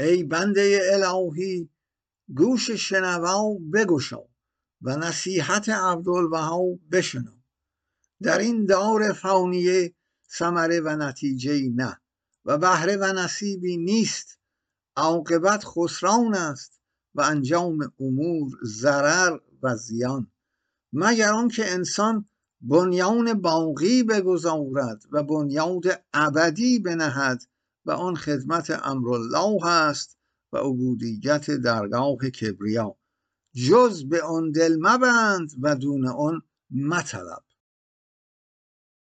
ای بنده الهی گوش شنوا بگشا و نصیحت عبدالوهاب بشنو. در این دار فانیه ثمره و نتیجه نه و بهره و نصیبی نیست، عاقبت خسران است و انجام امور ضرر و زیان، مگر آنکه انسان بنیان باقی بگذارد و بنیاد ابدی بنهد و آن خدمت امرالله است و عبودیت درگاه کبریا. جز به آن دل مبند و دون آن مطلب.